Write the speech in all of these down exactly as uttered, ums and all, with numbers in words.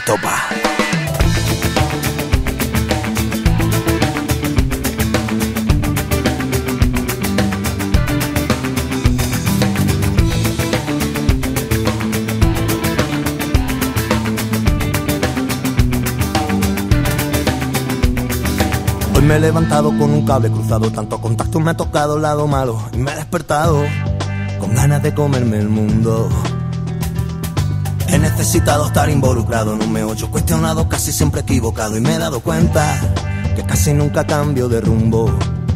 estopa. Hoy me he levantado con un cable cruzado, tanto contacto me ha tocado el lado malo y me he despertado con ganas de comerme el mundo. He necesitado estar involucrado en un meollo cuestionado, casi siempre equivocado, y me he dado cuenta que casi nunca cambio de rumbo.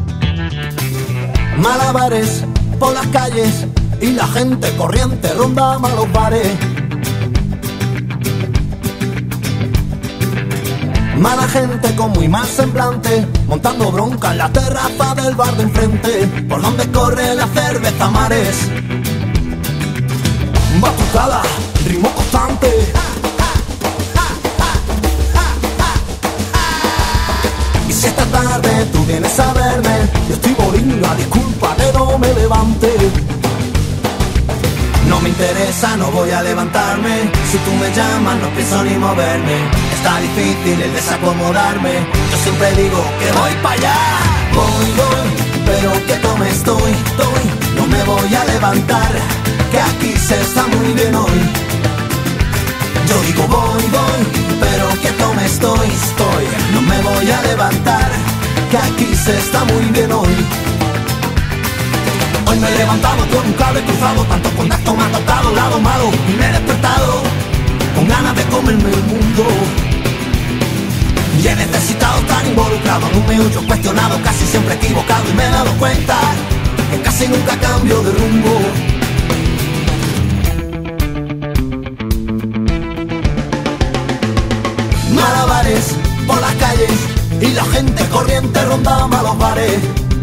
Malabares por las calles y la gente corriente ronda malos bares. Mala gente con muy mal semblante, montando bronca en la terraza del bar de enfrente, por donde corre la cerveza mares. Batucada, ritmo constante. Y si esta tarde tú vienes a verme, yo estoy boringa, disculpa que no me levante. No me interesa, no voy a levantarme. Si tú me llamas, no pienso ni moverme. Está difícil el desacomodarme. Yo siempre digo que voy para allá. Voy, voy, pero que tome estoy, estoy. No me voy a levantar, que aquí se está muy bien hoy. Yo digo voy, voy, pero que tome estoy, estoy. No me voy a levantar, que aquí se está muy bien hoy. Hoy me he levantado con un cable cruzado, tanto contacto me ha tocado, lado malo, y me he despertado con ganas de comerme el mundo. Y he necesitado estar involucrado en un meollo cuestionado, casi siempre equivocado, y me he dado cuenta que casi nunca cambio de rumbo. Malabares por las calles y la gente corriente ronda malos bares.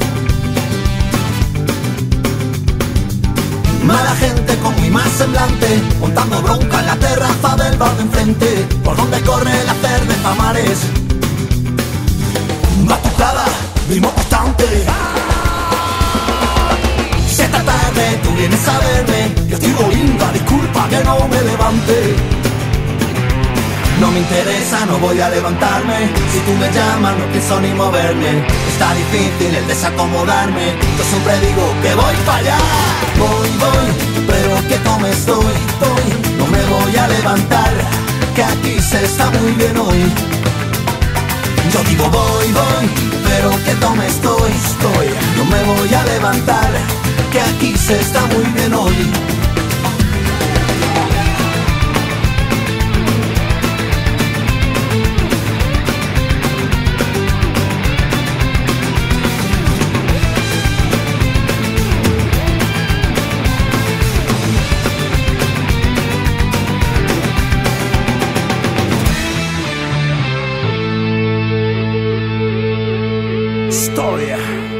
Mala gente con muy mal semblante, montando bronca en la terraza del bar de enfrente, por donde corre la cerveza mares. Batucada, ritmo constante. Si esta tarde tú vienes a verme, yo estoy bolinga, disculpa que no me levante. No me interesa, no voy a levantarme. Si tú me llamas, no pienso ni moverme. Está difícil el desacomodarme. Yo siempre digo que voy para allá. Voy, voy, pero que tome estoy, estoy. No me voy a levantar, que aquí se está muy bien hoy. Yo digo voy, voy, pero que tome estoy, estoy. No me voy a levantar, que aquí se está muy bien hoy. Storia.